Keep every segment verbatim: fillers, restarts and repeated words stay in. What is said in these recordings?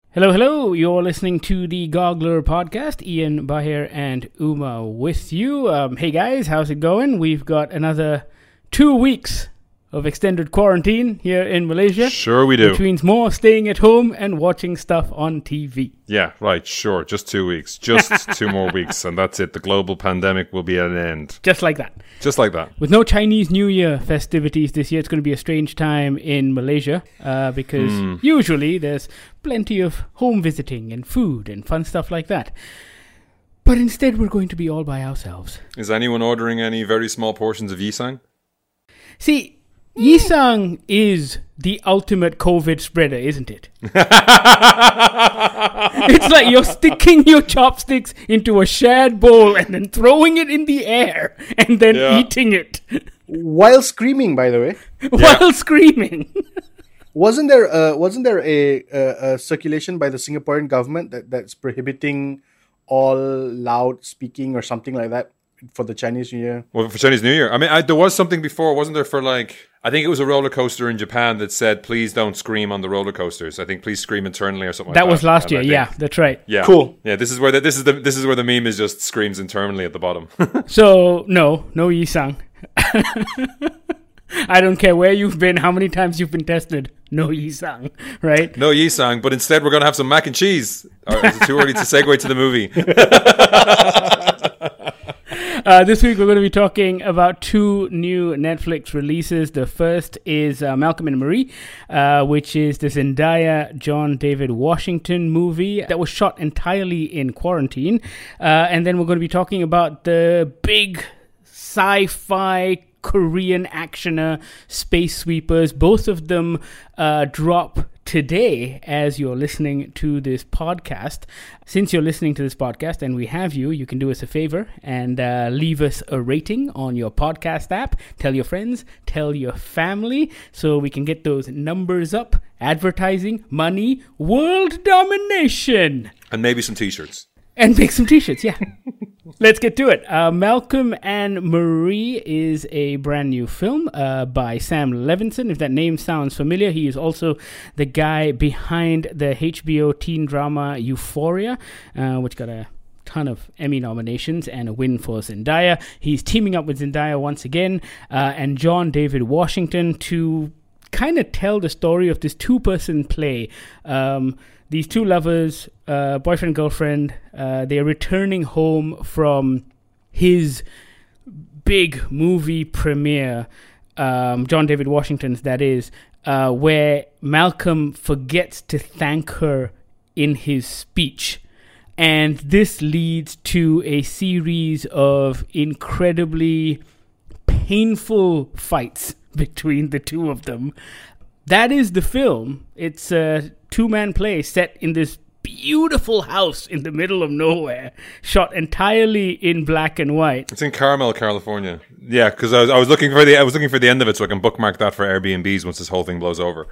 Hello, hello. You're listening to the Goggler podcast. Ian Bahir and Uma with you. Um, hey guys, how's it going? We've got another two weeks of extended quarantine here in Malaysia. Sure we do. Which means more staying at home and watching stuff on T V. Yeah, right, sure. Just two weeks. Just two more weeks, and that's it. The global pandemic will be at an end. Just like that. Just like that. With no Chinese New Year festivities this year, it's going to be a strange time in Malaysia uh, because mm. usually there's plenty of home visiting and food and fun stuff like that. But instead, we're going to be all by ourselves. Is anyone ordering any very small portions of Yisang? See, Yisang is the ultimate COVID spreader, isn't it? It's like you're sticking your chopsticks into a shared bowl and then throwing it in the air and then yeah. eating it. While screaming, by the way. While yeah. screaming. Wasn't there uh, wasn't there a, a, a circulation by the Singaporean government that, that's prohibiting all loud speaking or something like that for the Chinese New Year? Well, for Chinese New Year. I mean, I, there was something before, wasn't there, for like, I think it was a roller coaster in Japan that said, please don't scream on the roller coasters. I think please scream internally or something that like that. Was last and year, think, yeah, that's right. Yeah. Cool. Yeah, this is where the, this is the this is where the meme is just screams internally at the bottom. So, no, no Yisang. I don't care where you've been, how many times you've been tested. No Yisang, right? No Yisang, but instead we're going to have some mac and cheese. Or is it too early to segue to the movie? Uh, this week we're going to be talking about two new Netflix releases. The first is uh, Malcolm and Marie, uh, which is the Zendaya John David Washington movie that was shot entirely in quarantine. Uh, and then we're going to be talking about the big sci-fi Korean actioner Space Sweepers. Both of them uh, drop today as you're listening to this podcast. Since you're listening to this podcast and we have you, you can do us a favor and uh, leave us a rating on your podcast app. Tell your friends, tell your family, so we can get those numbers up. Advertising, money, world domination. And maybe some t-shirts. And make some t-shirts, yeah. Let's get to it. Uh, Malcolm and Marie is a brand new film uh, by Sam Levinson. If that name sounds familiar, he is also the guy behind the H B O teen drama Euphoria, uh, which got a ton of Emmy nominations and a win for Zendaya. He's teaming up with Zendaya once again uh, and John David Washington to kind of tell the story of this two-person play. Um, these two lovers, uh, boyfriend, girlfriend, uh, they're returning home from his big movie premiere, um, John David Washington's, that is, uh, where Malcolm forgets to thank her in his speech. And this leads to a series of incredibly painful fights between the two of them. That is the film. It's a two-man play set in this beautiful house in the middle of nowhere, shot entirely in black and white. It's in Carmel, California. Yeah, because I was I was looking for the I was looking for the end of it so I can bookmark that for Airbnbs once this whole thing blows over.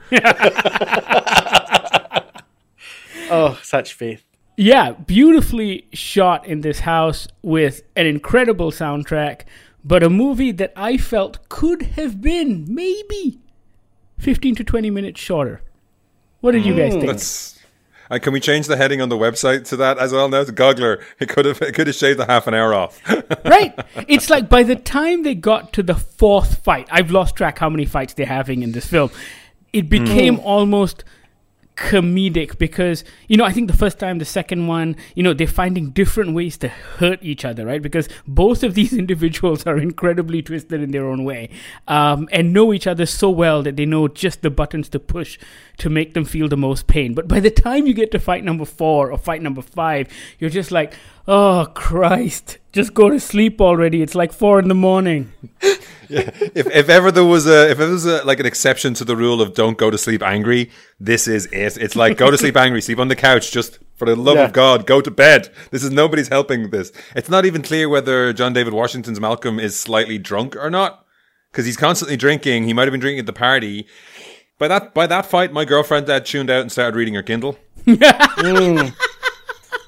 Oh, such faith. Yeah, beautifully shot in this house with an incredible soundtrack, but a movie that I felt could have been maybe fifteen to twenty minutes shorter. What did you guys think? That's, uh, can we change the heading on the website to that as well now? The Goggler, it could have it could have shaved a half an hour off. Right? It's like by the time they got to the fourth fight, I've lost track how many fights they're having in this film. It became mm. almost comedic because, you know, I think the first time, the second one, you know, they're finding different ways to hurt each other, right? Because both of these individuals are incredibly twisted in their own way, um, and know each other so well that they know just the buttons to push to make them feel the most pain. But by the time you get to fight number four or fight number five, you're just like, oh, Christ, just go to sleep already. It's like four in the morning. Yeah. If if ever there was a if there was a, like an exception to the rule of don't go to sleep angry, this is it. It's like go to sleep angry, sleep on the couch, just for the love yeah. of God, go to bed. This is nobody's helping this. It's not even clear whether John David Washington's Malcolm is slightly drunk or not, because he's constantly drinking. He might have been drinking at the party. By that by that fight, my girlfriend had tuned out and started reading her Kindle. mm.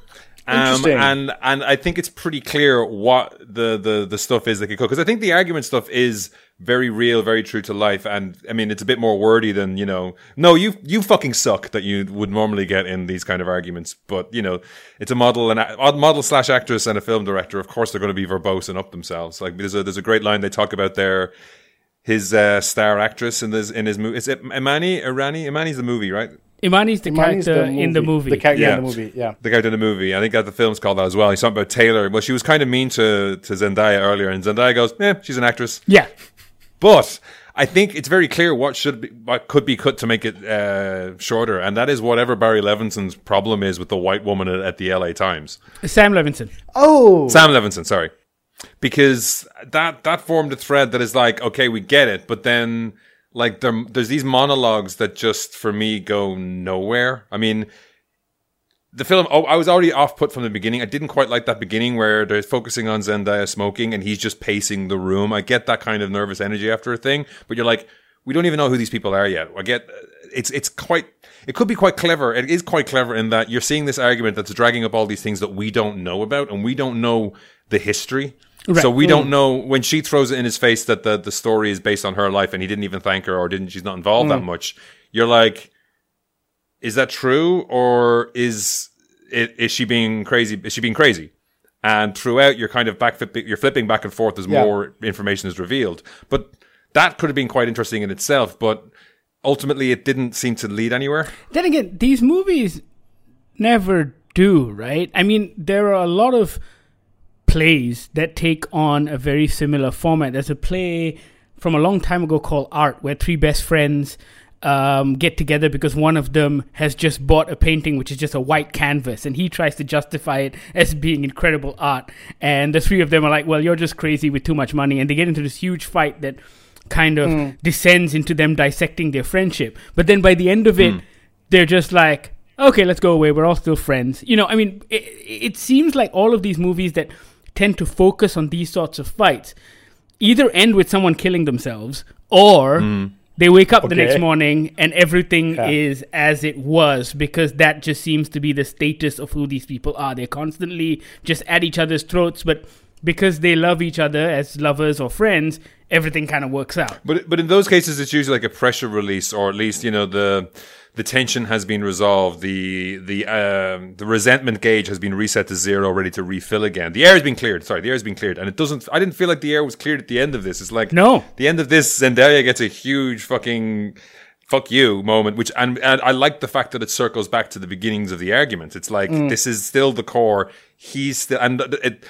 Um, Interesting. and and I think it's pretty clear what the, the, the stuff is that could cook. Because I think the argument stuff is very real, very true to life. And I mean, it's a bit more wordy than, you know, no, you you fucking suck that you would normally get in these kind of arguments. But, you know, it's a model and a model slash actress and a film director. Of course, they're going to be verbose and up themselves. Like there's a there's a great line they talk about there. His uh, star actress in this in his movie. Is it Imani? Irani? Imani's the movie, right? Imani's the Imani's character the in the movie. The character Yeah. in the movie, yeah. The character in the movie. I think that the film's called that as well. He's talking about Taylor. Well, she was kind of mean to, to Zendaya earlier, and Zendaya goes, "Yeah, she's an actress." Yeah. But I think it's very clear what should be, what could be cut to make it uh, shorter, and that is whatever Barry Levinson's problem is with the white woman at, at the L A Times. Sam Levinson. Oh, Sam Levinson, sorry, because that that formed a thread that is like, okay, we get it, but then like there, there's these monologues that just for me go nowhere. I mean. The film, oh, I was already off put from the beginning. I didn't quite like that beginning where they're focusing on Zendaya smoking and he's just pacing the room. I get that kind of nervous energy after a thing, but you're like, we don't even know who these people are yet. I get, it's it's quite, it could be quite clever. It is quite clever in that you're seeing this argument that's dragging up all these things that we don't know about and we don't know the history. Right. So we don't know when she throws it in his face that the, the story is based on her life and he didn't even thank her or didn't, she's not involved mm. that much. You're like, is that true, or is it, is she being crazy? Is she being crazy? And throughout, you're kind of back, you're flipping back and forth as yeah. more information is revealed. But that could have been quite interesting in itself. But ultimately, it didn't seem to lead anywhere. Then again, these movies never do, right? I mean, there are a lot of plays that take on a very similar format. There's a play from a long time ago called Art, where three best friends Um, get together because one of them has just bought a painting which is just a white canvas and he tries to justify it as being incredible art, and the three of them are like, well, you're just crazy with too much money, and they get into this huge fight that kind of mm. descends into them dissecting their friendship. But then by the end of it mm. they're just like, okay, let's go away, we're all still friends. You know, I mean, it, it seems like all of these movies that tend to focus on these sorts of fights either end with someone killing themselves or mm. they wake up okay. the next morning and everything yeah. is as it was, because that just seems to be the status of who these people are. They're constantly just at each other's throats, but because they love each other as lovers or friends, everything kind of works out. But but in those cases, it's usually like a pressure release, or at least, you know, the the tension has been resolved. The the um, the resentment gauge has been reset to zero, ready to refill again. The air has been cleared. Sorry, the air has been cleared, and it doesn't. I didn't feel like the air was cleared at the end of this. It's like no, the end of this, Zendaya gets a huge fucking fuck you moment, which and and I like the fact that it circles back to the beginnings of the argument. It's like mm. this is still the core. He's still and it.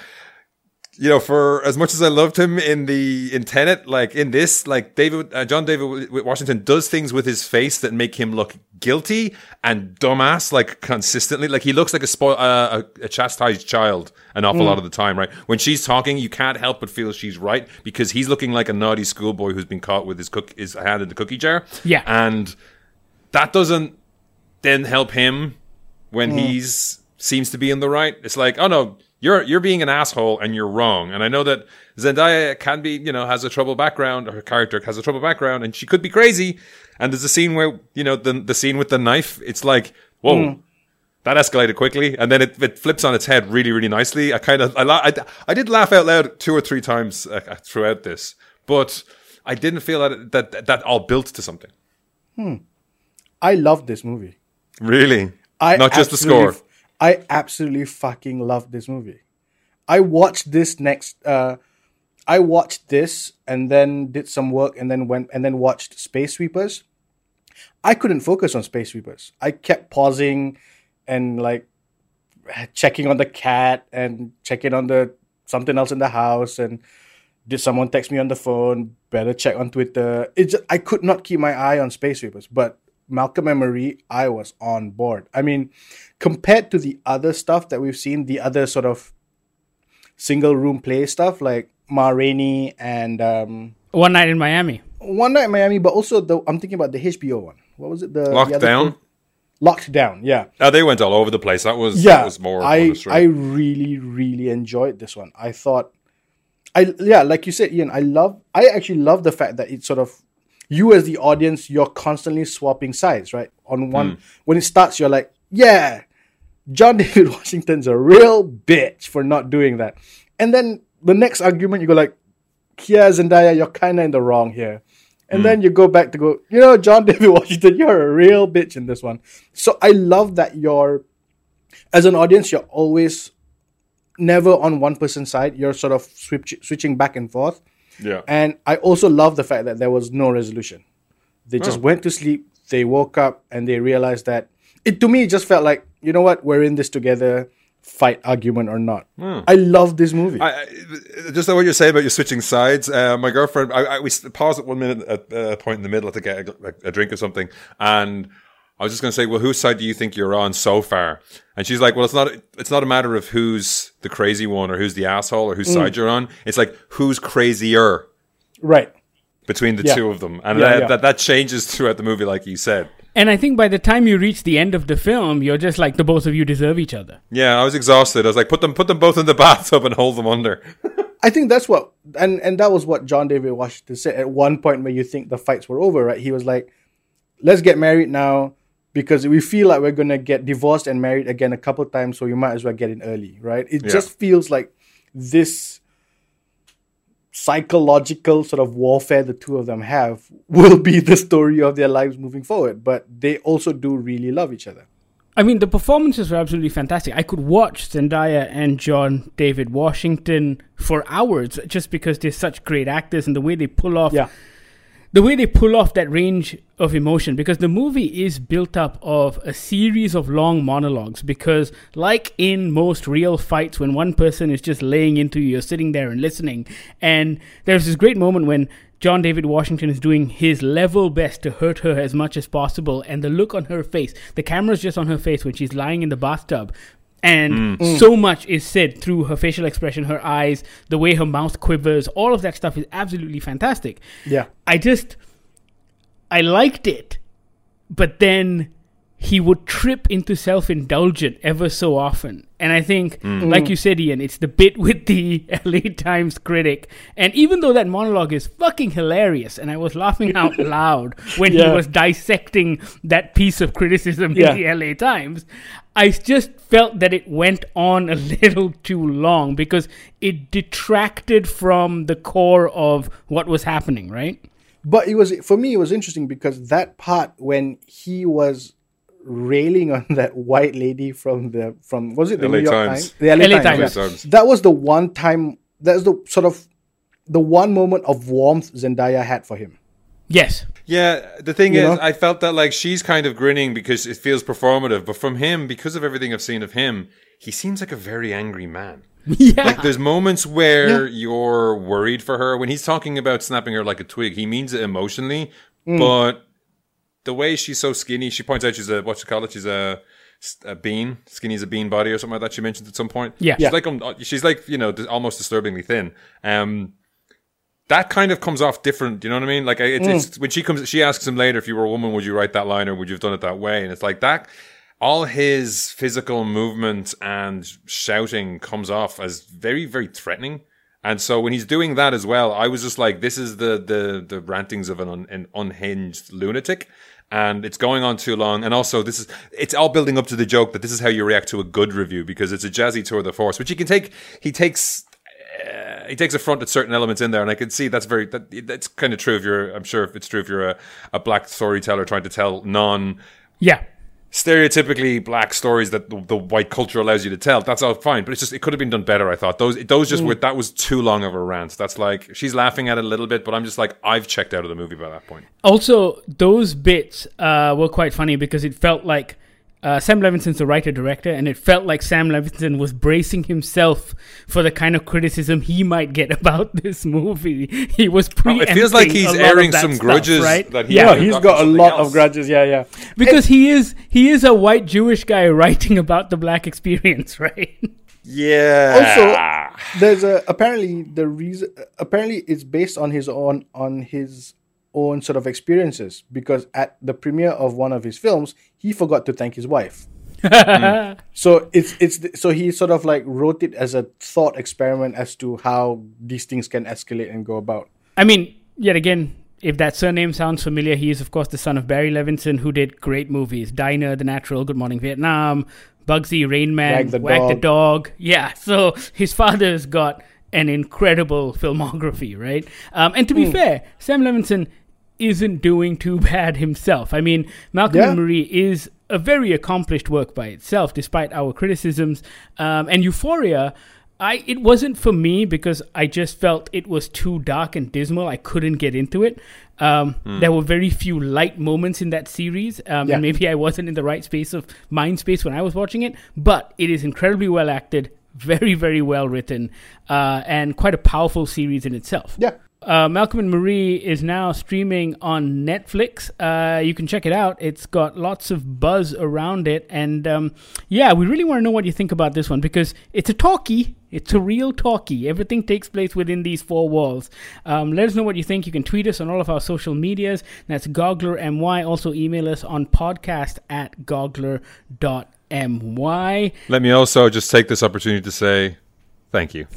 You know, for as much as I loved him in the in Tenet, like in this, like David uh, John David Washington does things with his face that make him look guilty and dumbass, like consistently. Like he looks like a spoil, uh, a, a chastised child an awful mm. lot of the time, right? When she's talking, you can't help but feel she's right because he's looking like a naughty schoolboy who's been caught with his cook his hand in the cookie jar. Yeah, and that doesn't then help him when mm. he's seems to be in the right. It's like, oh no. You're you're being an asshole and you're wrong. And I know that Zendaya can be, you know, has a troubled background, or her character has a troubled background, and she could be crazy. And there's a scene where, you know, the the scene with the knife, it's like, whoa, mm. that escalated quickly. And then it, it flips on its head really, really nicely. I kind of, I, I, I did laugh out loud two or three times uh, throughout this, but I didn't feel that that, that all built to something. Hmm. I loved this movie. Really? I Not just the score. I absolutely fucking loved this movie. I watched this next. Uh, I watched this and then did some work and then went and then watched Space Sweepers. I couldn't focus on Space Sweepers. I kept pausing and like checking on the cat and checking on the something else in the house, and did someone text me on the phone? Better check on Twitter. It just, I could not keep my eye on Space Sweepers, but Malcolm and Marie, I was on board. I mean, compared to the other stuff that we've seen, the other sort of single room play stuff like Ma Rainey and um, One Night in Miami. One Night in Miami, but also the I'm thinking about the H B O one. What was it? The Lockdown. Locked Down, yeah. Oh, they went all over the place. That was yeah. That was more. I I really really enjoyed this one. I thought, I yeah, like you said, Ian. I love. I actually love the fact that it sort of. You as the audience, you're constantly swapping sides, right? On one, mm. when it starts, you're like, yeah, John David Washington's a real bitch for not doing that. And then the next argument, you go like, yeah, Zendaya, you're kind of in the wrong here. And mm. then you go back to go, you know, John David Washington, you're a real bitch in this one. So I love that you're, as an audience, you're always never on one person's side. You're sort of switch, switching back and forth. Yeah. And I also love the fact that there was no resolution. They just oh. went to sleep, they woke up, and they realized that, it to me, it just felt like, you know what, we're in this together, fight, argument or not. Mm. I love this movie. I, I, just what you're saying about you switching sides. Uh, my girlfriend, I, I, we paused at one minute at a point in the middle to get a, a drink or something, and I was just going to say, well, whose side do you think you're on so far? And she's like, well, it's not, it's not a matter of who's the crazy one or who's the asshole or whose mm. side you're on. It's like, who's crazier? Right. Between the yeah. two of them. And yeah, that, yeah. that that changes throughout the movie, like you said. And I think by the time you reach the end of the film, you're just like, the both of you deserve each other. Yeah, I was exhausted. I was like, put them put them both in the bathtub and hold them under. I think that's what, and, and that was what John David Washington said at one point where you think the fights were over, right? He was like, let's get married now because we feel like we're going to get divorced and married again a couple times, so you might as well get in early, right? It yeah. just feels like this psychological sort of warfare the two of them have will be the story of their lives moving forward, but they also do really love each other. I mean, the performances were absolutely fantastic. I could watch Zendaya and John David Washington for hours just because they're such great actors, and the way they pull off yeah. the way they pull off that range of emotion, because the movie is built up of a series of long monologues, because like in most real fights, when one person is just laying into you, you're sitting there and listening. And there's this great moment when John David Washington is doing his level best to hurt her as much as possible, and the look on her face, the camera's just on her face when she's lying in the bathtub. And mm. so much is said through her facial expression, her eyes, the way her mouth quivers. All of that stuff is absolutely fantastic. Yeah. I just, I liked it. But then he would trip into self-indulgent ever so often. And I think, mm. like you said, Ian, it's the bit with the L A Times critic. And even though that monologue is fucking hilarious, and I was laughing out loud when yeah. he was dissecting that piece of criticism yeah. in the L A Times, I just felt that it went on a little too long because it detracted from the core of what was happening, right? But it was, for me, it was interesting because that part when he was railing on that white lady from the, from, was it the L A New York Times? Times? The L A, L A Times. Times. Yeah. That was the one time, that's the sort of, the one moment of warmth Zendaya had for him. Yes. Yeah, the thing you is, know? I felt that like she's kind of grinning because it feels performative, but from him, because of everything I've seen of him, he seems like a very angry man. Yeah. Like there's moments where yeah. you're worried for her. When he's talking about snapping her like a twig, he means it emotionally, mm. but the way she's so skinny, she points out she's a, what you call it, she's a, a bean, skinny as a bean body or something like that she mentioned at some point. Yeah. She's yeah. like, um, she's like, you know, almost disturbingly thin. Um, That kind of comes off different, you know what I mean? Like it's, mm. it's when she comes, she asks him later, if you were a woman, would you write that line or would you have done it that way? And it's like that, all his physical movement and shouting comes off as very, very threatening. And so when he's doing that as well, I was just like, this is the the the rantings of an, un, an unhinged lunatic. And it's going on too long. And also, this is it's all building up to the joke that this is how you react to a good review, because it's a jazzy tour de force, which he can take. He takes. Uh, he takes a front at certain elements in there, and I can see that's very that that's kind of true if you're I'm sure if it's true if you're a, a black storyteller trying to tell non yeah stereotypically black stories that the, the white culture allows you to tell. That's all fine, but it's just it could have been done better. I thought those those just mm. were that was too long of a rant. That's like she's laughing at it a little bit, but I'm just like I've checked out of the movie by that point. Also, those bits uh, were quite funny because it felt like Uh, Sam Levinson's the writer-director, and it felt like Sam Levinson was bracing himself for the kind of criticism he might get about this movie. He was preempting. Oh, it feels like he's airing some stuff, grudges, right? That he yeah, he's got a lot else. of grudges. Yeah, yeah. Because and, he is he is a white Jewish guy writing about the black experience, right? Yeah. Also, there's a apparently the reason apparently it's based on his own on his. own sort of experiences, because at the premiere of one of his films he forgot to thank his wife. mm. So it's it's so he sort of like wrote it as a thought experiment as to how these things can escalate and go about. I mean, yet again, if that surname sounds familiar, he is of course the son of Barry Levinson, who did great movies: Diner, The Natural, Good Morning Vietnam, Bugsy, Rain Man, Wag the Wag the Dog. Dog. Yeah, so his father's got an incredible filmography, right? Um, and to be Mm. fair, Sam Levinson isn't doing too bad himself. I mean, Malcolm Yeah. and Marie is a very accomplished work by itself, despite our criticisms. Um, and Euphoria, I it wasn't for me because I just felt it was too dark and dismal. I couldn't get into it. Um, There were very few light moments in that series, um, Yeah. and maybe I wasn't in the right space of mind space when I was watching it. But it is incredibly well acted, very, very well written, uh, and quite a powerful series in itself. Yeah. Uh, Malcolm and Marie is now streaming on Netflix. Uh, you can check it out. It's got lots of buzz around it. And um, yeah, we really want to know what you think about this one because it's a talkie. It's a real talkie. Everything takes place within these four walls. Um, let us know what you think. You can tweet us on all of our social medias. That's Goggler M Y. Also email us on podcast at goggler dot m y. Let me also just take this opportunity to say thank you.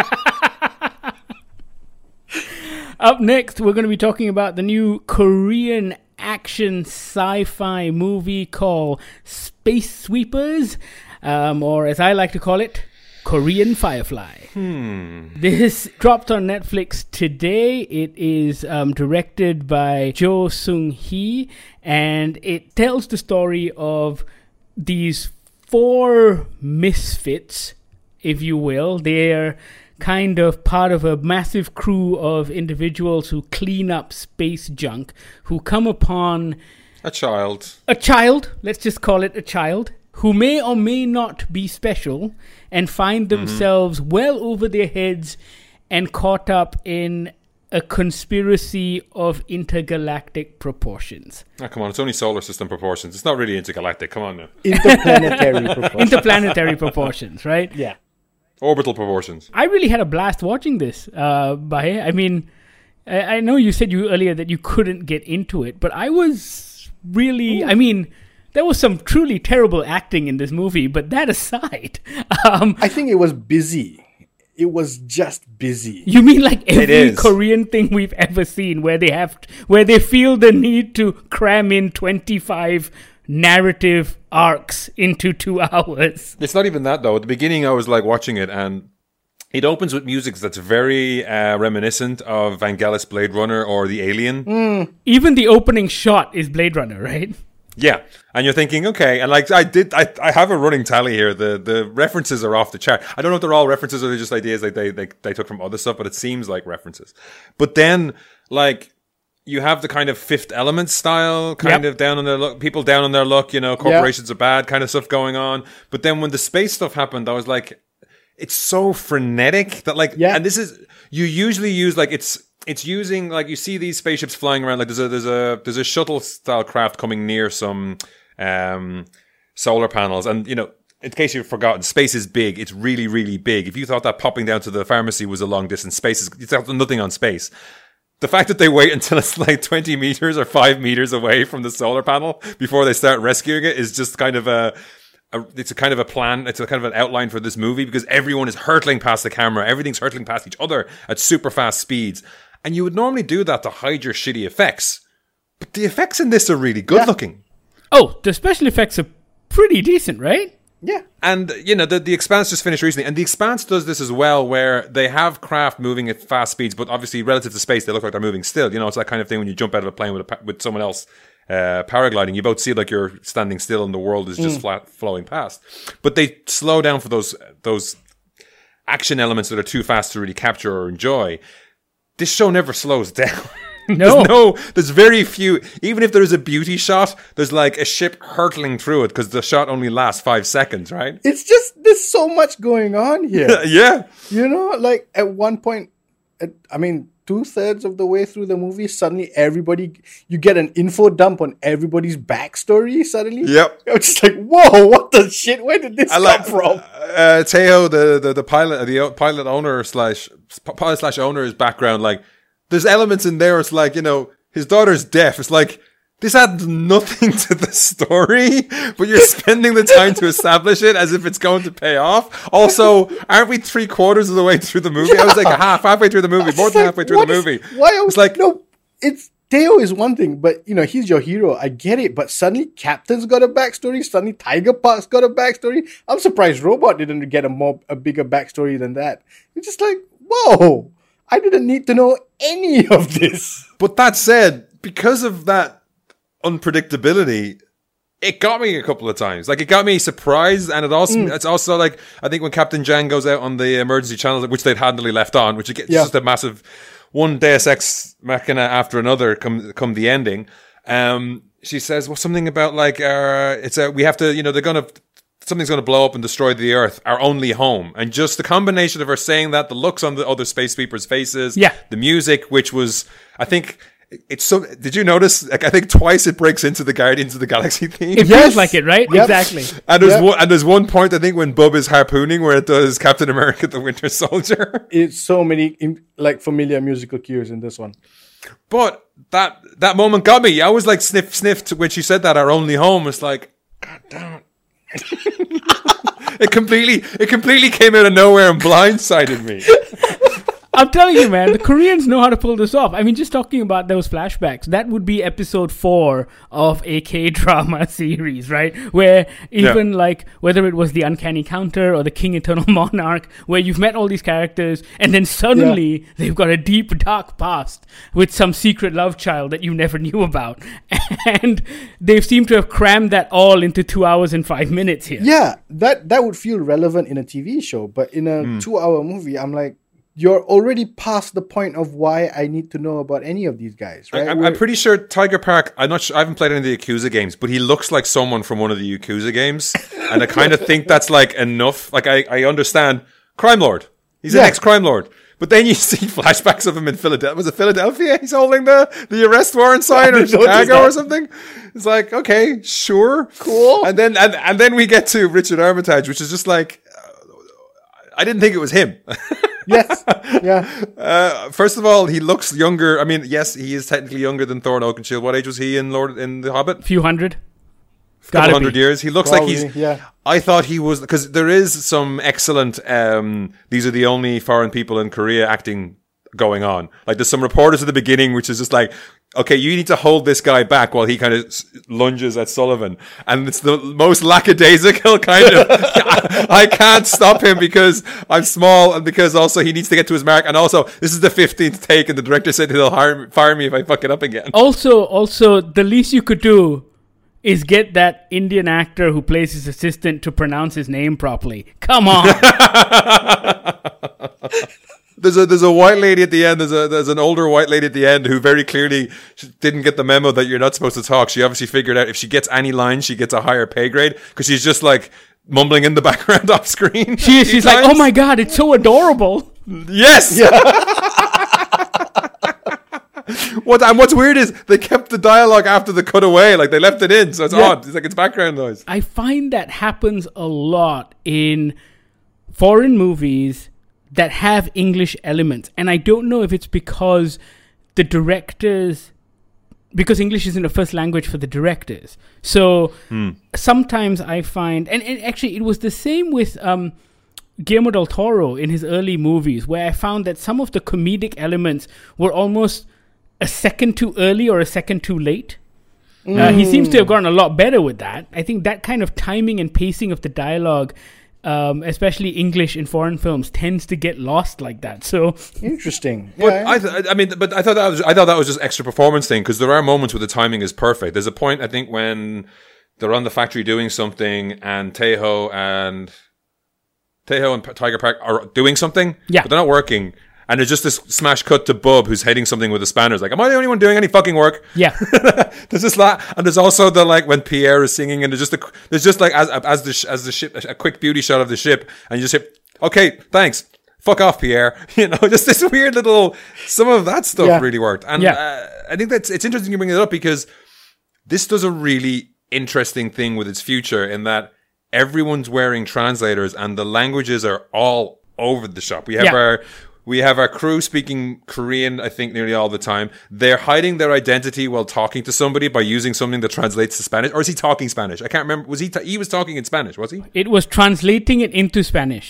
Up next, we're going to be talking about the new Korean action sci-fi movie called Space Sweepers, um, or as I like to call it, Korean Firefly. Hmm. This dropped on Netflix today. It is um, directed by Jo Sung-hee, and it tells the story of these four misfits, if you will. They're kind of part of a massive crew of individuals who clean up space junk, who come upon A child. a child, let's just call it a child, who may or may not be special and find themselves well over their heads and caught up in a conspiracy of intergalactic proportions. Oh, come on, it's only solar system proportions. It's not really intergalactic. Come on now. Interplanetary proportion. Interplanetary proportions, right? Yeah. Orbital proportions. I really had a blast watching this, uh, Bahe. I mean, I, I know you said you earlier that you couldn't get into it, but I was really, I mean, there was some truly terrible acting in this movie, but that aside, um, I think it was busy. It was just busy. you mean like every is. Korean thing we've ever seen where they have, t- where they feel the need to cram in twenty-five narrative arcs into two hours. It's not even that, though. At the beginning, I was like watching it, and it opens with music that's very uh, reminiscent of Vangelis Blade Runner or The Alien. Even the opening shot is Blade Runner, right? Yeah, and you're thinking, okay, and like I did, I I have a running tally here. The the references are off the chart. I don't know if they're all references or they're just ideas like they they they took from other stuff, but it seems like references. But then, like, you have the kind of Fifth Element style, kind Yep. of down on their luck, people down on their luck. You know, corporations are bad, kind of stuff going on. But then when the space stuff happened, I was like, it's so frenetic that like, Yeah. and this is you usually use like it's. It's using like you see these spaceships flying around. Like there's a there's a there's a shuttle style craft coming near some um, solar panels, and you know, in case you've forgotten, space is big. It's really really big. If you thought that popping down to the pharmacy was a long distance, space is it's nothing on space. The fact that they wait until it's like twenty meters or five meters away from the solar panel before they start rescuing it is just kind of a. A, it's a kind of a plan. It's a kind of an outline for this movie because everyone is hurtling past the camera. Everything's hurtling past each other at super fast speeds. And you would normally do that to hide your shitty effects. But the effects in this are really good Yeah. looking. Oh, the special effects are pretty decent, right? Yeah. And, you know, the, the Expanse just finished recently. And the Expanse does this as well, where they have craft moving at fast speeds, but obviously relative to space, they look like they're moving still. You know, it's that kind of thing when you jump out of a plane with, a, pa- with someone else uh, paragliding. You both see like you're standing still and the world is just flat flowing past. But they slow down for those those action elements that are too fast to really capture or enjoy. This show never slows down. No. There's no, there's very few, even if there's a beauty shot, there's like a ship hurtling through it because the shot only lasts five seconds, right? It's just, there's so much going on here. Yeah. You know, like at one point, at, I mean, two thirds of the way through the movie, suddenly everybody, you get an info dump on everybody's backstory suddenly. Yep. I'm just like, whoa, what the shit? Where did this I come like from? uh, Teo, the, the the pilot, the o- pilot owner slash pilot slash owner's background. Like, there's elements in there. It's like, you know, his daughter's deaf. It's like this adds nothing to the story, but you're spending the time to establish it as if it's going to pay off. Also, aren't we three quarters of the way through the movie? I was like half halfway through the movie, more It's than like, halfway through what the is- movie. Why are It's like no? It's Teo is one thing, but you know, he's your hero. I get it, but suddenly Captain's got a backstory. Suddenly Tiger Park's got a backstory. I'm surprised Robot didn't get a more a bigger backstory than that. It's just like, whoa! I didn't need to know any of this. But that said, because of that unpredictability, it got me a couple of times. Like, it got me surprised, and it also mm. it's also like, I think when Captain Jan goes out on the emergency channel, which they'd handily left on, which it's yeah. just a massive one Deus Ex Machina after another come come the ending. Um, she says, well, something about like, uh, it's a, we have to, you know, they're gonna, something's gonna blow up and destroy the Earth, our only home. And just the combination of her saying that, the looks on the other space sweepers' faces, yeah. the music, which was, I think, it's so, did you notice, like, I think twice it breaks into the Guardians of the Galaxy theme. It yes. feels like it, right? Yep. Exactly. And there's, yep. one, and there's one point, I think, when Bub is harpooning where it does Captain America the Winter Soldier. It's so many, like, familiar musical cues in this one. But that that moment got me. I was like, sniff, sniffed when she said that, our only home. It's like, God damn it. it completely, it completely came out of nowhere and blindsided me. I'm telling you, man, the Koreans know how to pull this off. I mean, just talking about those flashbacks, that would be episode four of a K-drama series, right? Where even yeah. like, whether it was the Uncanny Counter or the King Eternal Monarch, where you've met all these characters and then suddenly yeah. they've got a deep, dark past with some secret love child that you never knew about. And they've seemed to have crammed that all into two hours and five minutes here. Yeah, that, that would feel relevant in a T V show, but in a mm. two-hour movie, I'm like, you're already past the point of why I need to know about any of these guys, right? I'm, I'm pretty sure Tiger Park, I'm not sure, I haven't played any of the Yakuza games, but he looks like someone from one of the Yakuza games. And I kind of think that's like enough. Like, I, I understand Crime Lord. He's yeah. an ex-crime lord. But then you see flashbacks of him in Philadelphia. Was it Philadelphia? He's holding the, the arrest warrant sign, or Chicago or something. It's like, okay, sure. Cool. And then, and, and then we get to Richard Armitage, which is just like, uh, I didn't think it was him. Yes. Yeah. Uh, first of all, he looks younger. I mean, yes, he is technically younger than Thorin Oakenshield. What age was he in Lord in The Hobbit? A few hundred. A couple hundred be. years. He looks Probably, like he's. Yeah. I thought he was, because there is some excellent. Um, these are the only foreign people in Korea acting going on. Like, there's some reporters at the beginning, which is just like, okay, you need to hold this guy back while he kind of lunges at Sullivan. And it's the most lackadaisical kind of, I can't stop him because I'm small and because also he needs to get to his mark. And also, this is the fifteenth take and the director said he'll hire, fire me if I fuck it up again. Also, also, the least you could do is get that Indian actor who plays his assistant to pronounce his name properly. Come on. There's a there's a white lady at the end. There's a there's an older white lady at the end who very clearly didn't get the memo that you're not supposed to talk. She obviously figured out if she gets any lines, she gets a higher pay grade because she's just like mumbling in the background off screen. She she's times. like, oh my god, it's so adorable. Yes. Yeah. What and what's weird is they kept the dialogue after the cutaway, like they left it in, so it's yeah. odd. It's like it's background noise. I find that happens a lot in foreign movies that have English elements. And I don't know if it's because the directors, because English isn't a first language for the directors. So hmm. sometimes I find, and, and actually it was the same with um, Guillermo del Toro in his early movies, where I found that some of the comedic elements were almost a second too early or a second too late. Mm. Uh, he seems to have gotten a lot better with that. I think that kind of timing and pacing of the dialogue, Um, especially English in foreign films, tends to get lost like that. So interesting. But yeah. I, th- I mean, but I thought that was I thought that was just extra performance thing, because there are moments where the timing is perfect. There's a point I think when they're on the factory doing something, and Tejo and Tejo and P- Tiger Park are doing something, yeah, but they're not working. And there's just this smash cut to Bub, who's heading something with the spanners. Like, am I the only one doing any fucking work? Yeah. There's this lot, and there's also the like when Pierre is singing, and there's just a, there's just like as as the as the ship, a quick beauty shot of the ship, and you just hit, okay, thanks, fuck off, Pierre. You know, just this weird little. Some of that stuff yeah. really worked, and yeah. uh, I think that's it's interesting you bring it up, because this does a really interesting thing with its future in that everyone's wearing translators, and the languages are all over the shop. We have yeah. our. We have our crew speaking Korean, I think, nearly all the time. They're hiding their identity while talking to somebody by using something that translates to Spanish. Or is he talking Spanish? I can't remember. Was he? Ta- he was talking in Spanish, was he? It was translating it into Spanish.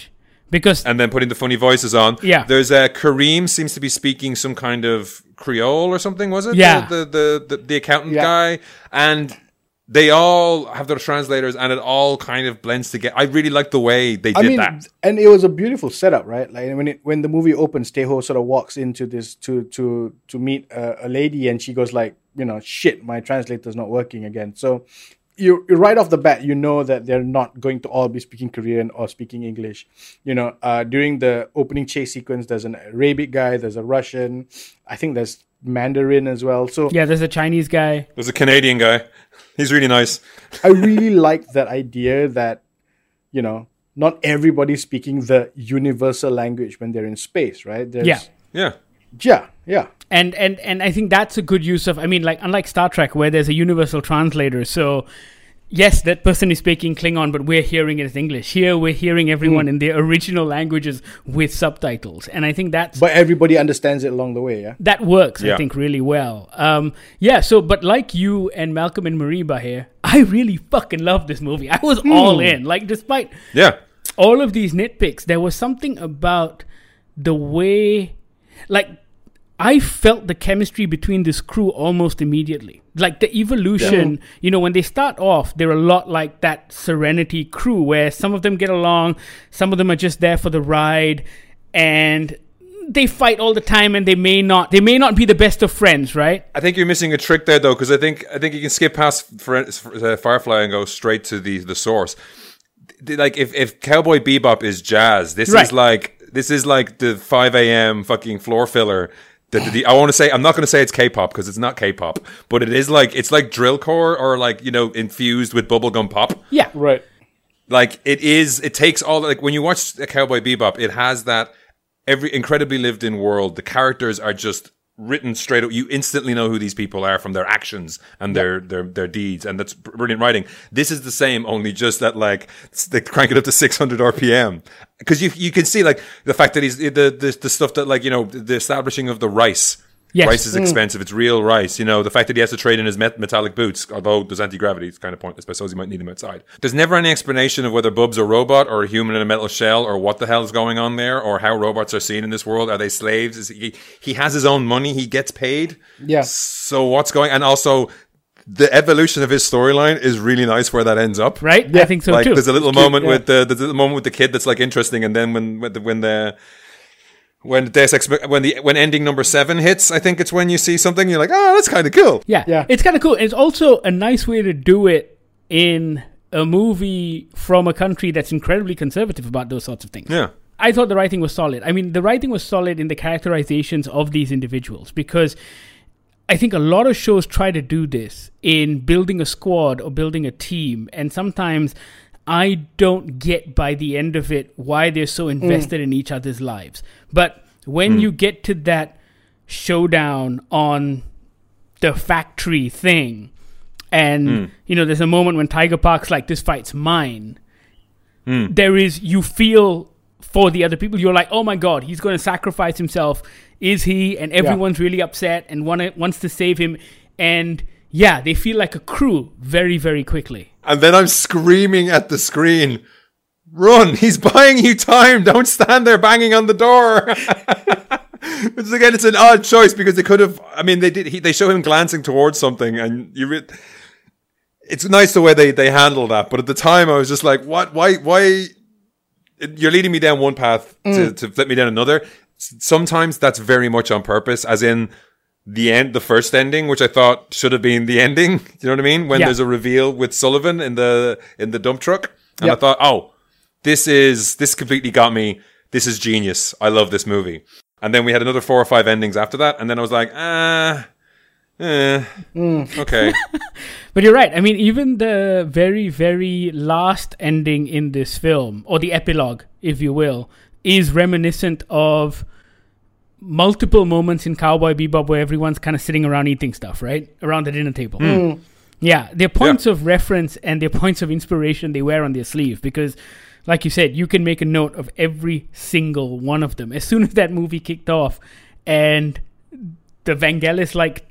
Because and then putting the funny voices on. Yeah. There's a uh, Kareem seems to be speaking some kind of Creole or something, was it? Yeah. The the the, the, the accountant Yeah. guy. And they all have their translators and it all kind of blends together. I really like the way they I did mean, that. and it was a beautiful setup, right? Like when it when the movie opens, Teho sort of walks into this to to to meet a, a lady, and she goes like, you know, shit, my translator's not working again. So you right off the bat, you know that they're not going to all be speaking Korean or speaking English. You know, uh, during the opening chase sequence, there's an Arabic guy, there's a Russian, I think there's Mandarin as well. So yeah, there's a Chinese guy. There's a Canadian guy. He's really nice. I really like that idea that, you know, not everybody's speaking the universal language when they're in space, right? There's, Yeah. Yeah. Yeah, yeah. And, and and I think that's a good use of, I mean, like, unlike Star Trek, where there's a universal translator. So, yes, that person is speaking Klingon, but we're hearing it as English. Here, we're hearing everyone in their original languages with subtitles. And I think that's... But everybody understands it along the way, yeah? That works, Yeah. I think, really well. Um, yeah, so, but like you and Malcolm and Marie Bahir, I really fucking love this movie. I was all in. Like, despite Yeah. all of these nitpicks, there was something about the way... Like, I felt the chemistry between this crew almost immediately. Like, the evolution, Yeah. you know, when they start off, they're a lot like that Serenity crew, where some of them get along, some of them are just there for the ride, and they fight all the time, and they may not they may not be the best of friends, right? I think you're missing a trick there, though, because I think I think you can skip past for, uh, Firefly and go straight to the the source. Like if, if Cowboy Bebop is jazz, this Right. is like this is like the five a.m. fucking floor filler. The, the, the, I want to say I'm not going to say it's K-pop because it's not K-pop, but it is like it's like drillcore or like, you know, infused with bubblegum pop. Yeah. Right. Like it is, it takes all like when you watch a Cowboy Bebop, it has that every incredibly lived in world. The characters are just written straight up. You instantly know who these people are from their actions and their their their deeds, and that's brilliant writing. This is the same, only just that like they crank it up to six hundred R P M because you you can see like the fact that he's the the, the stuff that like, you know, the establishing of the rice. Yes. Rice is expensive. It's real rice. You know, the fact that he has to trade in his met- metallic boots, although there's anti-gravity, it's kind of pointless, but I suppose he might need them outside. There's never any explanation of whether Bub's a robot or a human in a metal shell or what the hell is going on there or how robots are seen in this world. Are they slaves? Is he, he has his own money. He gets paid. Yeah. So what's going, and also the evolution of his storyline is really nice where that ends up. Right? Yeah. I think so Like too. there's a little It's cute, moment yeah. with the, there's a little moment with the kid that's like interesting. And then when, when the, when the, When Deus Ex, when the when ending number seven hits, I think it's when you see something you're like, oh, that's kind of cool. Yeah, Yeah. It's kind of cool. It's also a nice way to do it in a movie from a country that's incredibly conservative about those sorts of things. Yeah. I thought the writing was solid. I mean, the writing was solid in the characterizations of these individuals, because I think a lot of shows try to do this in building a squad or building a team, and sometimes I don't get by the end of it why they're so invested mm. in each other's lives. But when mm. you get to that showdown on the factory thing, and mm. you know, there's a moment when Tiger Park's like, "This fight's mine." Mm. There is, you feel for the other people. You're like, "Oh my God, he's going to sacrifice himself." Is he? And everyone's yeah. really upset and wanna, wants to save him. And yeah, they feel like a crew very, very quickly. And then I'm screaming at the screen, "Run! He's buying you time! Don't stand there banging on the door!" Which is, again, it's an odd choice because they could have. I mean, they did. He, they show him glancing towards something, and you. Re- it's nice the way they they handle that. But at the time, I was just like, "What? Why? Why? You're leading me down one path mm. to, to flip me down another." Sometimes that's very much on purpose, as in the end, the first ending, which I thought should have been the ending. Do you know what I mean? When yeah. there's a reveal with Sullivan in the in the dump truck, and yep. I thought, oh, this is this completely got me. This is genius. I love this movie. And then we had another four or five endings after that, and then I was like, ah, eh, mm. okay. But you're right. I mean, even the very, very last ending in this film, or the epilogue, if you will, is reminiscent of multiple moments in Cowboy Bebop where everyone's kind of sitting around eating stuff, right? Around the dinner table. Mm. Yeah, they're points yeah. of reference and they're points of inspiration they wear on their sleeve, because, like you said, you can make a note of every single one of them. As soon as that movie kicked off and the Vangelis like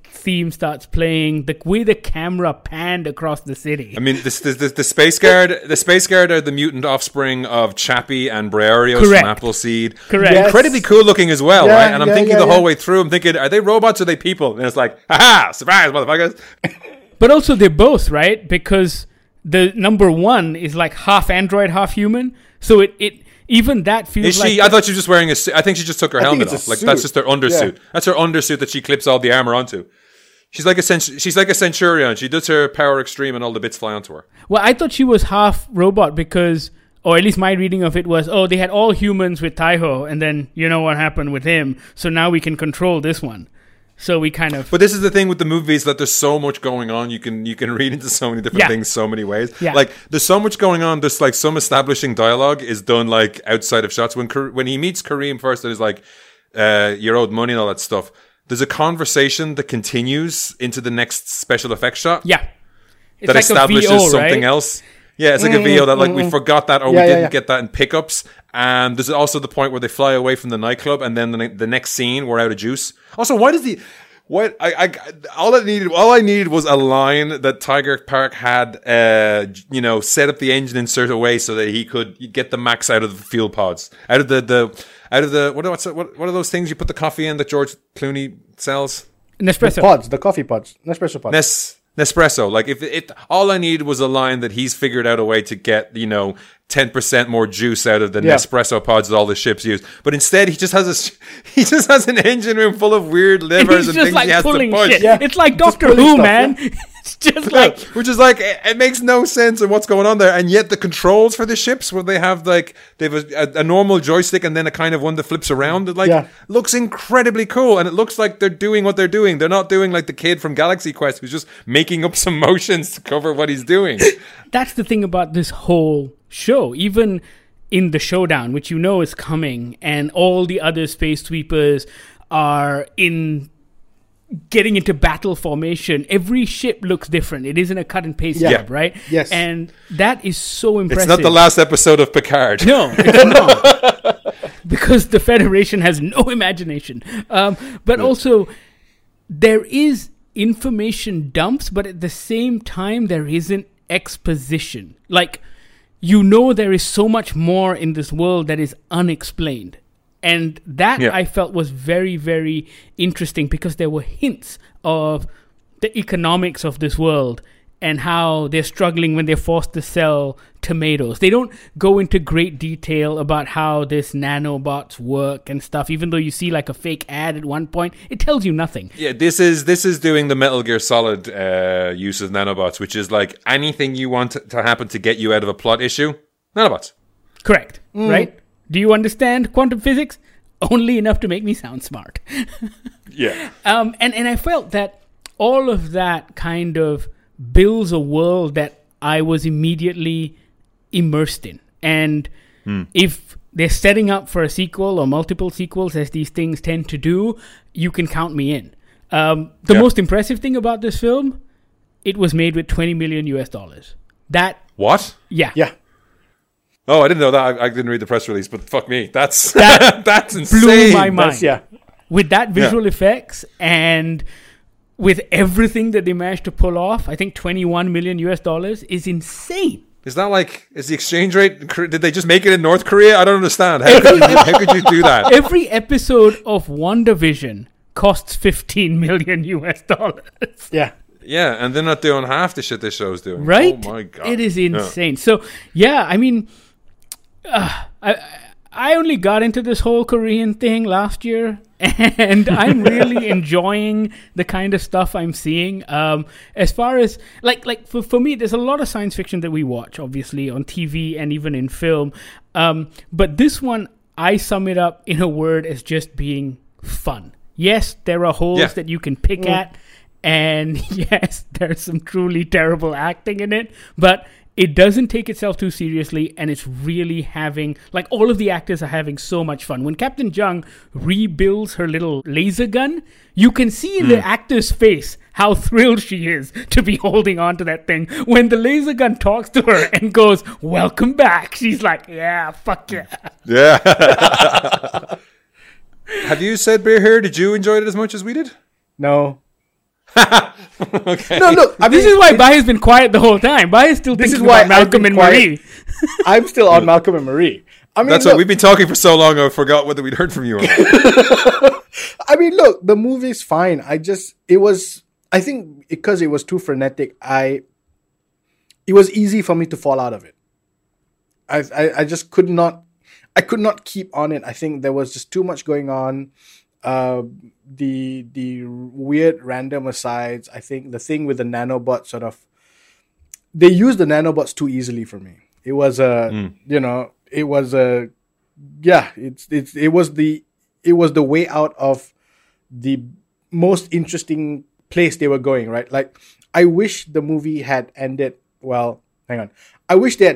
theme starts playing, the way the camera panned across the city. I mean, this, this, this, the Space Guard, the Space Guard are the mutant offspring of Chappie and Briarios Correct. from Appleseed. Correct. Yes. Incredibly cool looking as well, Yeah, right? And I'm yeah, thinking yeah, the whole yeah. way through, I'm thinking, are they robots or are they people? And it's like, haha, surprise, motherfuckers. But also they're both, right? Because the number one is like half android, half human. So it, it even that feels Is like... she? I thought she was just wearing a suit. I think she just took her I think helmet it's off. a Like suit. that's just her undersuit. Yeah. That's her undersuit that she clips all the armor onto. She's like a cent- she's like a centurion. She does her power extreme and all the bits fly onto her. Well, I thought she was half robot because... Or at least my reading of it was, oh, they had all humans with Taiho, and then you know what happened with him. So now we can control this one. So we kind of... But this is the thing with the movies, that there's so much going on. You can you can read into so many different Yeah. things so many ways. Yeah. Like there's so much going on. There's like some establishing dialogue is done like outside of shots. When Kar- when he meets Kareem first, and is like, uh, "You're owed money" and all that stuff. There's a conversation that continues into the next special effects shot Yeah. It's that like establishes a V O, something right? else. Yeah, it's like a V O that like we forgot that, or Yeah, we yeah, didn't yeah. get that in pickups. And there's also the point where they fly away from the nightclub, and then the, ne- the next scene we're out of juice. Also, why does he? What I, I all I needed all I needed was a line that Tiger Park had, uh, you know, set up the engine in certain way so that he could get the max out of the fuel pods, out of the, the out of the what what's it, what what are those things you put the coffee in that George Clooney sells? Nespresso. Pods, the coffee pods, Nespresso pods. Nes- Nespresso. Like if it, all I needed was a line that he's figured out a way to get, you know, ten percent more juice out of the Yeah. Nespresso pods that all the ships use. But instead he just has a, sh- he just has an engine room full of weird livers He's and just things like he has to pulling push. shit. Yeah. It's like Just Doctor pulling Who, stuff, man. It's just like... Which is like, it, it makes no sense in what's going on there. And yet the controls for the ships, where they have like, they have a, a, a normal joystick and then a kind of one that flips around, it like Yeah. looks incredibly cool. And it looks like they're doing what they're doing. They're not doing like the kid from Galaxy Quest who's just making up some motions to cover what he's doing. That's the thing about this whole show. Even in the showdown, which you know is coming, and all the other space sweepers are in getting into battle formation, every ship looks different. It isn't a cut and paste Yeah. job, right? Yes. And that is so impressive. It's not the last episode of Picard. No, it's not. Because the Federation has no imagination. Um, but also, there is information dumps, but at the same time, there isn't exposition. Like, you know, there is so much more in this world that is unexplained. And that Yeah. I felt was very, very interesting, because there were hints of the economics of this world and how they're struggling when they're forced to sell tomatoes. They don't go into great detail about how this nanobots work and stuff, even though you see like a fake ad at one point. It tells you nothing. Yeah, this is this is doing the Metal Gear Solid uh, use of nanobots, which is like anything you want to happen to get you out of a plot issue, nanobots. Correct, right? Do you understand quantum physics? Only enough to make me sound smart. Yeah. Um, and, and I felt that all of that kind of builds a world that I was immediately immersed in. And if they're setting up for a sequel or multiple sequels, as these things tend to do, you can count me in. Um, the Yeah. most impressive thing about this film, it was made with twenty million U S dollars. That, What? yeah. Yeah. Oh, I didn't know that. I, I didn't read the press release, but fuck me, that's That that's insane. blew my mind. That's, yeah. With that visual effects and with everything that they managed to pull off, I think twenty-one million U S dollars is insane. Is that like, is the exchange rate, did they just make it in North Korea? I don't understand. How could you, how could you do that? Every episode of WandaVision costs fifteen million U S dollars. Yeah. Yeah, and they're not doing half the shit this show's doing. Right? Oh my God. It is Yeah. insane. So, yeah, I mean, uh, I I only got into this whole Korean thing last year, and I'm really enjoying the kind of stuff I'm seeing. Um, as far as like like for for me, there's a lot of science fiction that we watch, obviously on T V and even in film. Um, but this one, I sum it up in a word as just being fun. Yes, there are holes Yeah. that you can pick at. And yes, there's some truly terrible acting in it, but it doesn't take itself too seriously, and it's really having, like, all of the actors are having so much fun. When Captain Jung rebuilds her little laser gun, you can see in the actor's face how thrilled she is to be holding on to that thing. When the laser gun talks to her and goes, "Welcome back," she's like, "Yeah, fuck yeah." Yeah. Have you said Beer here? Did you enjoy it as much as we did? No. Okay. No, look. I mean, This is why it- Bahir's been quiet the whole time. Bahir's still This thinking is why about Malcolm I've and been quiet. Marie. I'm still on Malcolm and Marie. I mean, That's look, what we've been talking for so long. I forgot whether we'd heard from you or not. I mean, look, the movie's fine. I just, it was, I think because it was too frenetic, I, it was easy for me to fall out of it. I, I, I just could not, I could not keep on it. I think there was just too much going on. Uh, the, the weird random asides. I think the thing with the nanobot sort of, they used the nanobots too easily for me. It was a, Mm. you know, it was a, yeah, it's, it's, it was the, it was the way out of the most interesting place they were going, right? Like, I wish the movie had ended, well, hang on. I wish they had,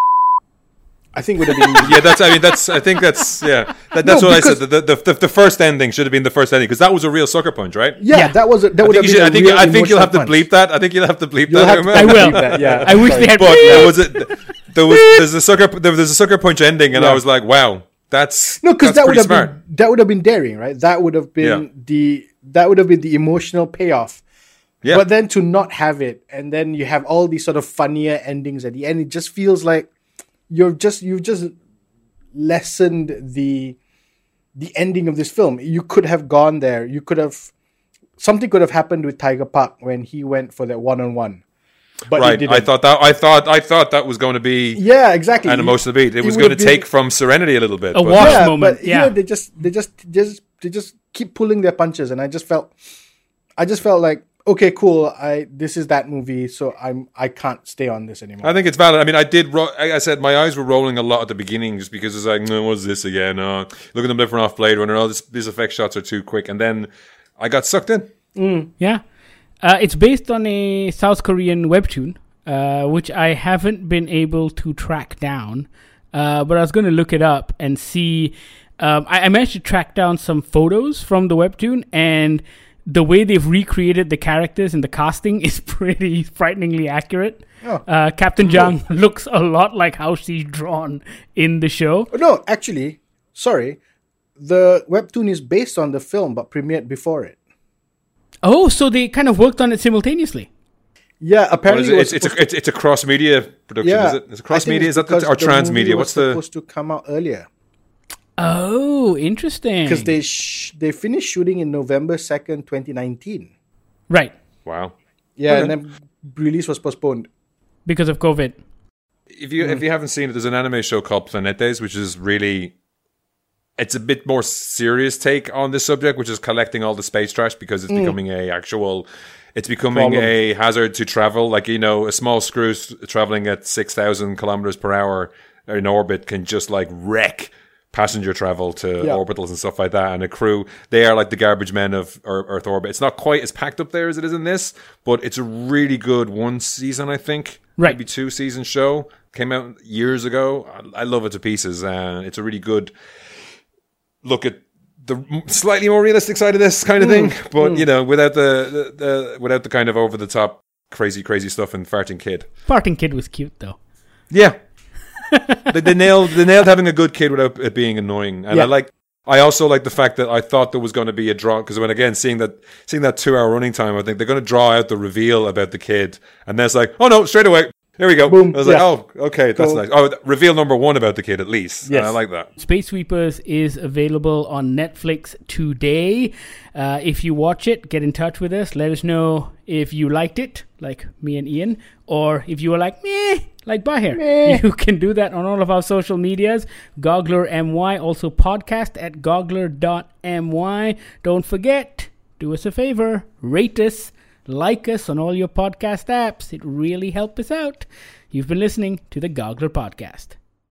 I think would have been, Yeah, that's. I mean, that's. I think that's. Yeah, that, that's No, what I because- said. The, the, the, the first ending should have been the first ending because that was a real sucker punch, right? yeah, Yeah. that was, a, that I would think, have you should, been I a think, real I think you'll have to emotional bleep that. I think you'll have to bleep You'll that. have to- I will. bleep that, yeah. I wish Sorry. they had. But there was a there was there's a sucker there was a sucker punch ending, and Yeah. I was like, wow, that's No, because that's that would pretty have smart. been that would have been daring, right? That would have been Yeah. the that would have been the emotional payoff. Yeah. But then to not have it, and then you have all these sort of funnier endings at the end, it just feels like you've just you've just lessened the the ending of this film. You could have gone there. You could have something could have happened with Tiger Park when he went for that one on one. But he Right, didn't. I thought that I thought I thought that was going to be yeah, exactly. an emotional beat. It was would going to have been- take from Serenity a little bit. A but- wash yeah, moment, But yeah. here they just they just they just they just keep pulling their punches, and I just felt, I just felt like okay, cool. I this is that movie, so I'm I can't stay on this anymore. I think it's valid. I mean, I did. Ro- like I said, my eyes were rolling a lot at the beginning, just because it's like, no, what's this again? Oh, look at them different off Blade Runner. Oh, this, these effect shots are too quick, and then I got sucked in. Yeah. Uh, it's based on a South Korean webtoon, uh, which I haven't been able to track down. Uh, but I was going to look it up and see. Um, I, I managed to track down some photos from the webtoon, and the way they've recreated the characters and the casting is pretty frighteningly accurate. Oh. Uh, Captain Jang looks a lot like how she's drawn in the show. no, actually, sorry, the webtoon is based on the film, but premiered before it. Oh, so they kind of worked on it simultaneously. Yeah, What apparently is it it? was It's, it's, supposed a, it's, it's a cross media production, yeah, is it? It's a I cross think media, it's is that the, because or the trans movie media? was What's the? supposed to come out earlier Oh, interesting. because they sh- they finished shooting in November second, twenty nineteen. Right, Wow. Yeah, Okay. and then release was postponed. because of COVID. If you if you haven't seen it, there's an anime show called Planetes, which is really, it's a bit more serious take on this subject, which is collecting all the space trash because it's becoming a actual, it's becoming Problem. a hazard to travel. Like, you know, a small screw s- traveling at six thousand kilometers per hour in orbit can just like wreck passenger travel to Yeah. orbitals and stuff like that. And a crew, they are like the garbage men of Ear- Earth orbit. It's not quite as packed up there as it is in this, but it's a really good one season, I think. Right. Maybe two season show. Came out years ago. I I love it to pieces. And it's a really good look at the slightly more realistic side of this kind of thing. But, you know, without the, the, the without the kind of over the top crazy, crazy stuff and farting kid. Parting Kid was cute though. Yeah. they, they nailed they nailed having a good kid without it being annoying, and Yeah. I like. I also like the fact that I thought there was going to be a draw because when again seeing that seeing that two hour running time, I think they're going to draw out the reveal about the kid, and then it's like, oh no, straight away, there we go. Boom. I was Yeah. like, oh okay, that's Cool. nice. Oh, th- reveal number one about the kid at least. Yes. And I like that. Space Sweepers is available on Netflix today. Uh, if you watch it, get in touch with us. Let us know if you liked it, like me and Ian, or if you were like, meh, like Bahir. Meh. You can do that on all of our social medias. Goggler M Y, also podcast at goggler dot m y. Don't forget, do us a favor, rate us, like us on all your podcast apps. It really helps us out. You've been listening to the Goggler Podcast.